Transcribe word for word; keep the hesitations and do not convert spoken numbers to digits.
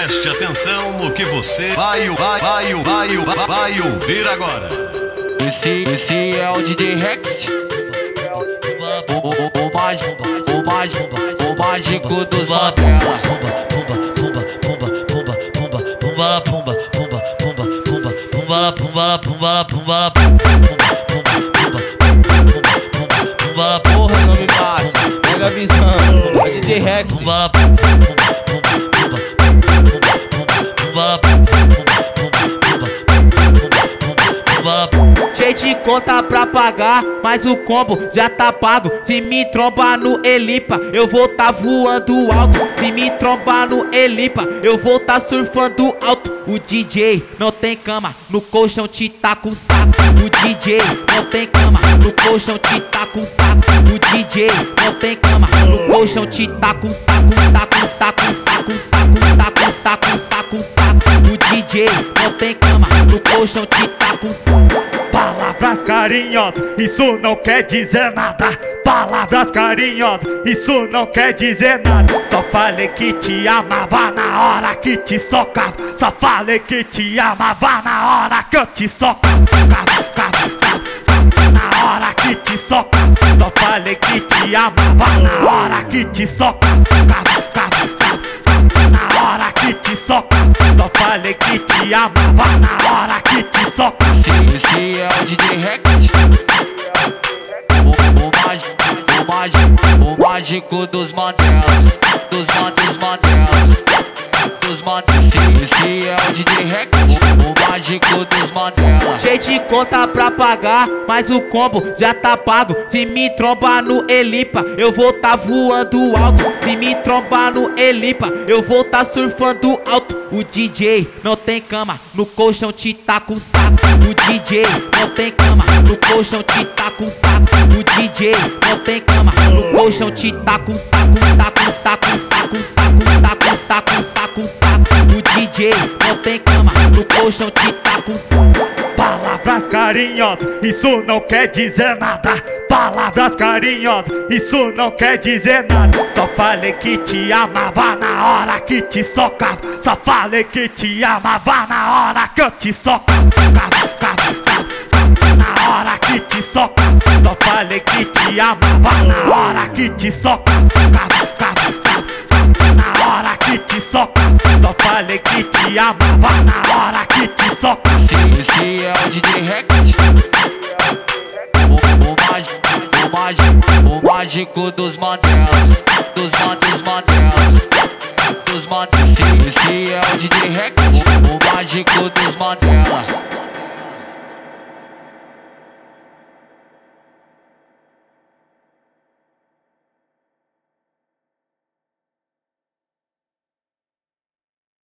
Preste atenção no que você vai, vai, vai, vai, vai, vai ouvir agora. Esse, esse é o D J Rex, o, o, o, o mágico, o mágico, o mágico dos Mandela. Pumba, pumba, pumba, pumba, pumba, pumba, pumba, pumba, pumba, pumba, pumba, pumba, pumba, pumba, pumba, pumba, porra, não me passa, pega a visão, é D J Rex. Cheio de conta pra pagar, mas o combo já tá pago. Se me trombar no Elipa, eu vou tá voando alto. Se me trombar no Elipa, eu vou tá surfando alto. O D J não tem cama, no colchão te tá com saco. O D J não tem cama, no colchão te tá com saco. O D J não tem cama, no colchão te tá com saco, saco, saco, saco, saco, saco, saco, saco, saco. O D J não tem cama, no colchão te tá com saco. Palavras carinhosas, isso não quer dizer nada. Palavras carinhosas, isso não quer dizer nada. Só falei que te amava na hora que te socava. Só falei que te amava na hora que eu te socava. Na hora que te socava. Só falei que te amava na hora que te socava. Na hora que te socava. Só falei que te amava na hora que te socava. Esse é o D J Rex, o, o mágico, o mágico, o mágico dos Mandela, dos dos Mandela, dos Mandela. Esse é o D J Rex, o, o mágico dos Mandela. Cheio de conta pra pagar, mas o combo já tá pago. Se me trombar no Elipa, eu vou tá voando alto. Se me trombar no Elipa, eu vou tá surfando alto. O D J não tem cama, no colchão te tá com saco. O D J não tem cama, no colchão te tá com saco. O D J não tem cama, no colchão te tá com saco, saco, saco, saco, saco, saco, saco, saco, saco. O D J não tem cama, no colchão te tá com saco. Palavras carinhosas, isso não quer dizer nada. Palavras carinhosas, isso não quer dizer nada. Só falei que te amava na hora que te socava. Só falei que te amava na hora que eu te socava. Na hora que te socava. Só falei que te amava na hora que te socava. Na hora que te socava. Só falei que te amava na hora que te socava. Esse é o D J Rex, o, o mágico, o mágico, o mágico dos Mandela, dos dos Mandela, dos Mandela. Esse é o D J Rex, o, o mágico dos Mandela.